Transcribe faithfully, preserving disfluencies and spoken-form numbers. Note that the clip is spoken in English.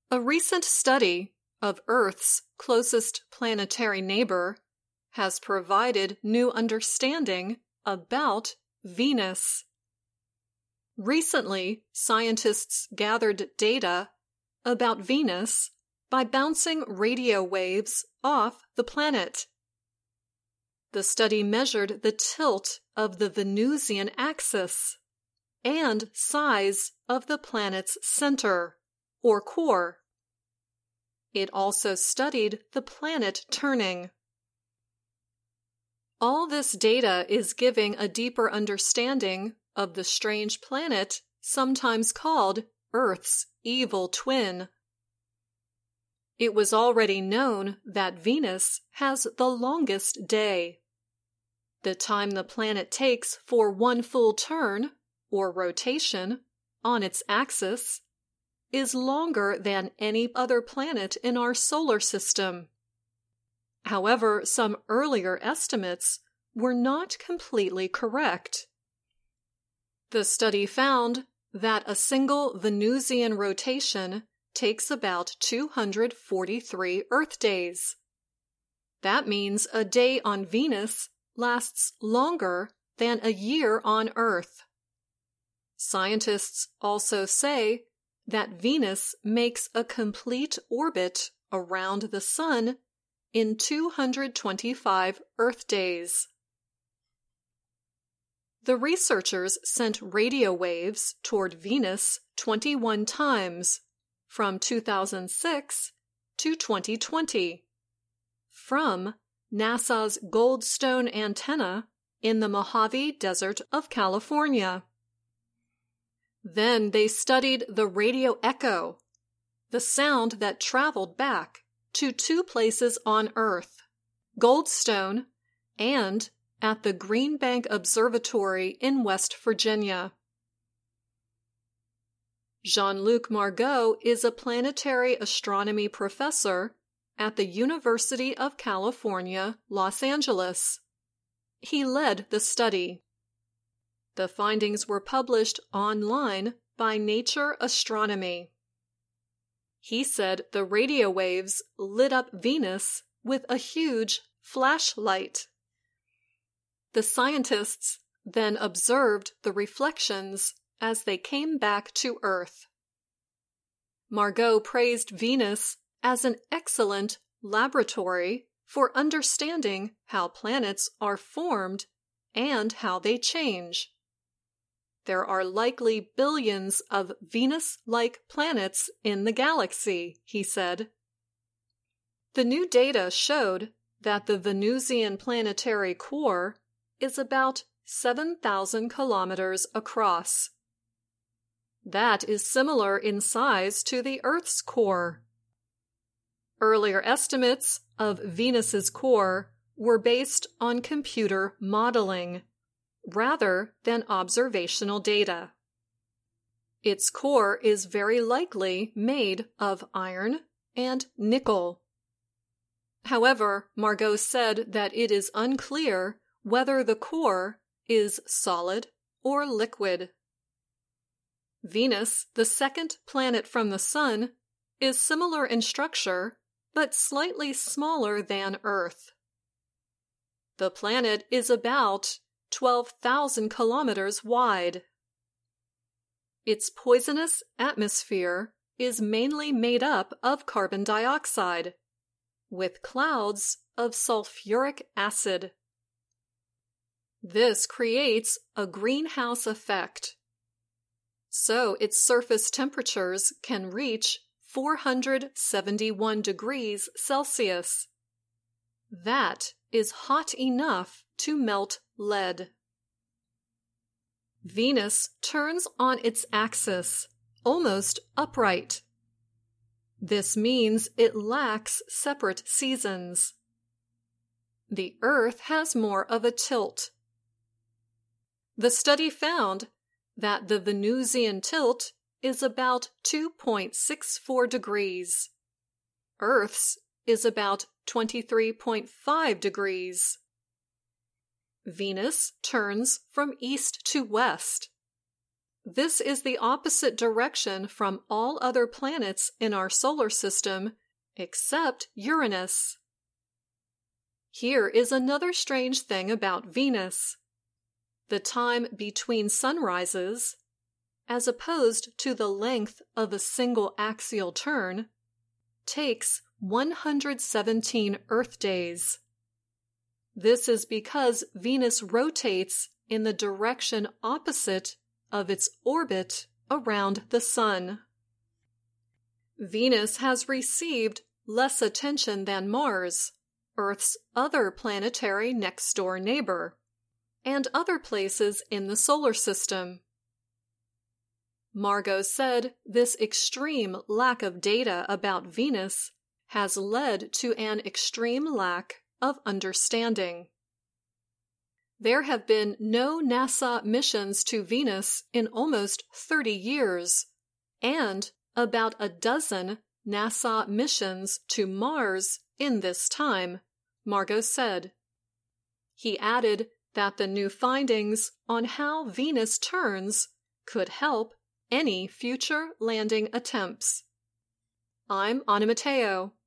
A recent study of Earth's closest planetary neighbor has provided new understanding about Venus. Recently, scientists gathered data about Venus by bouncing radio waves off the planet. The study measured the tilt of the Venusian axis and size of the planet's center, or core. It also studied the planet turning. All this data is giving a deeper understanding of the strange planet sometimes called Earth's evil twin. It was already known that Venus has the longest day. The time the planet takes for one full turn, or rotation, on its axis is longer than any other planet in our solar system. However, some earlier estimates were not completely correct. The study found that a single Venusian rotation takes about two hundred forty-three Earth days. That means a day on Venus lasts longer than a year on Earth. Scientists also say that Venus makes a complete orbit around the Sun in two hundred twenty-five Earth days. The researchers sent radio waves toward Venus twenty-one times from two thousand six to twenty twenty from NASA's Goldstone antenna in the Mojave Desert of California. Then they studied the radio echo, the sound that traveled back to two places on Earth, Goldstone and at the Green Bank Observatory in West Virginia. Jean-Luc Margot is a planetary astronomy professor at the University of California, Los Angeles. He led the study. The findings were published online by Nature Astronomy. He said the radio waves lit up Venus with a huge flashlight. The scientists then observed the reflections as they came back to Earth. Margot praised Venus as an excellent laboratory for understanding how planets are formed and how they change. There are likely billions of Venus-like planets in the galaxy, he said. The new data showed that the Venusian planetary core is about seven thousand kilometers across. That is similar in size to the Earth's core. Earlier estimates of Venus's core were based on computer modeling rather than observational data. Its core is very likely made of iron and nickel. However, Margot said that it is unclear whether the core is solid or liquid. Venus, the second planet from the Sun, is similar in structure but slightly smaller than Earth. The planet is about twelve thousand kilometers wide. Its poisonous atmosphere is mainly made up of carbon dioxide, with clouds of sulfuric acid. This creates a greenhouse effect. So its surface temperatures can reach four hundred seventy-one degrees Celsius. That is hot enough to melt lead. Venus turns on its axis, almost upright. This means it lacks separate seasons. The Earth has more of a tilt. The study found that the Venusian tilt is about two point six four degrees. Earth's is about twenty-three point five degrees. Venus turns from east to west. This is the opposite direction from all other planets in our solar system, except Uranus. Here is another strange thing about Venus. The time between sunrises, as opposed to the length of a single axial turn, takes one hundred seventeen Earth days. This is because Venus rotates in the direction opposite of its orbit around the Sun. Venus has received less attention than Mars, Earth's other planetary next-door neighbor, and other places in the solar system. Margot said this extreme lack of data about Venus has led to an extreme lack of understanding. There have been no NASA missions to Venus in almost thirty years, and about a dozen NASA missions to Mars in this time, Margot said. He added that the new findings on how Venus turns could help any future landing attempts. I'm Anna Matteo.